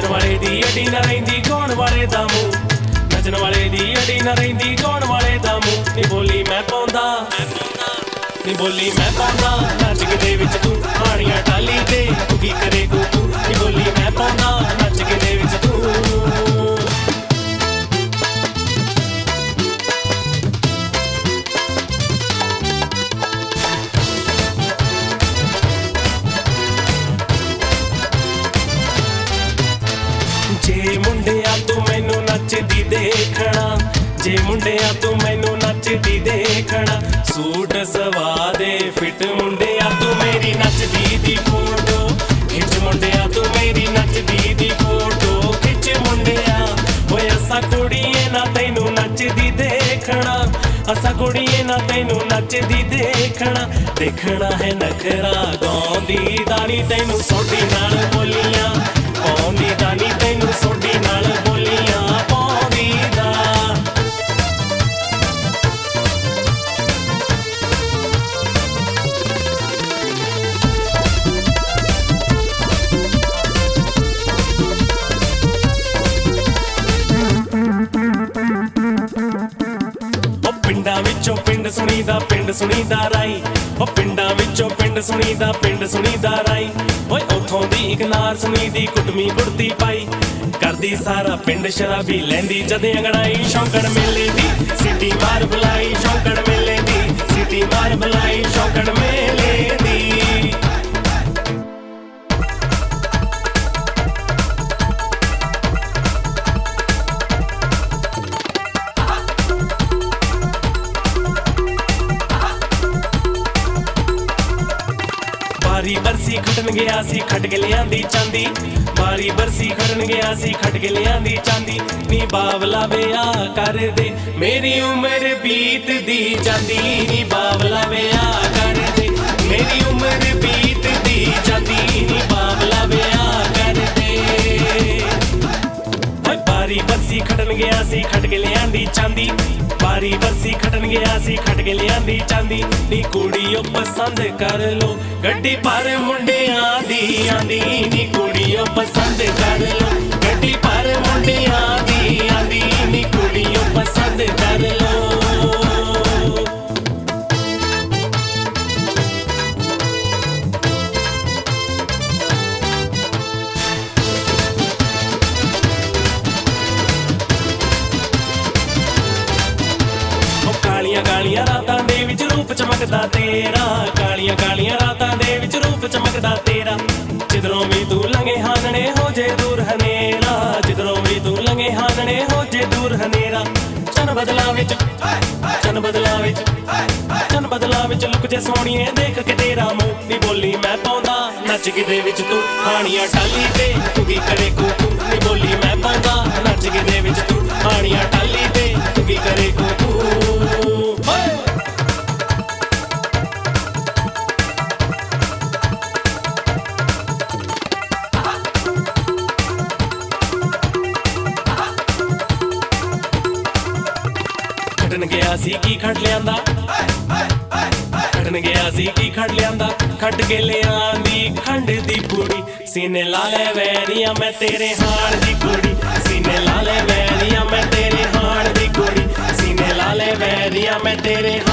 वाले दी अड़ी ना रहिंदी गाउण वाले दा मूंह नचण वाले दी अड़ी ना रहिंदी गाउण वाले दा मूंह नी बोली मैं पाउंदा नी बोली मैं पाउंदा नच के दे विच तू हाणियां टाली ते तू की करे तू नी बोली मैं पाउंदा नच के दे विच तू जे मुंडिया तू मैनू नचदी देखना जे मुंडिया तू मैनू नचदी देखना सूट सवा दे फिट मुंडिया तू मेरी नचदी दी फोटो खिच मुंडिया तू मेरी नचदी दी फोटो खिच मुंडिया ओए असा कुड़िए ना तैनू नचदी देखना असा कुड़िए ना तैनू नचदी देखना देखना है नखरा गाउंदी दानी तैनू सोडी नाल बोलियां पाउंदी दानी तैनू सोडी नाल बोलियां पाउंदी दा पिंडां विचों पिंड सुनीदा राई ओ पिंडां विचों पिंड सुनीदा राई ओए उथों दी इक नार सुनीदी कुटमी कुड़ती पाई करदी सारा पिंड शराबी लैंदी जदे अंगड़ाई शौकड़ मेले दी सिटी मार बुलाई शौकड़ मेले दी सिटी मार बुलाई शौकड़ मेले दी बारी बरसी खटन गया सी खट के लियांदी चांदी बारी बरसी खटन गया सी खट के लियांदी चांदी नी बावला विया कर दे मेरी उम्र बीत दी जांदी नी बावला विया कर दे मेरी उम्र बीत दी जांदी नी बावला विया कर दे बारी बरसी खटन गया सी खट के लियांदी चांदी बारी बरसी खटन गया सी खट के लियांदी चांदी नी कुड़ियों पसंद कर लो गड्डी पर मुंडियां दी आंदी नी कुड़ियों पसंद कर लो गड्डी पर मुंडियां दी आंदी नी कुड़ियों पसंद कर लो कालियां रातां दे विच रूप चमकदा तेरा कालियां रातां दे विच रूप चमकदा तेरा जिधरों भी तू लंघे हानने हो जे दूर हनेरा जिधरों भी तू लंघे हानने हो जे दूर हनेरा चन बदला विच लुक जे सोहणीए देख के तेरा मुंह नी बोली मैं पाउंदा नच के दे विच तू हाणियां टाली ते तू की करे कू नी बोली मैं पाउंदा नच के दे विच तू हाणियां टाली ते तू की करे कू खटन गया सी की खट लियांदा खटन गया सी की खट लियांदा खट के लियांदी खंड दी पूड़ी सीने ला ले वैरिया मैं तेरे हाड़ दी कुड़ी सीने ला ले वैरिया मैं तेरे हाड़ दी कुड़ी सीने ला ले वैरिया मैं तेरे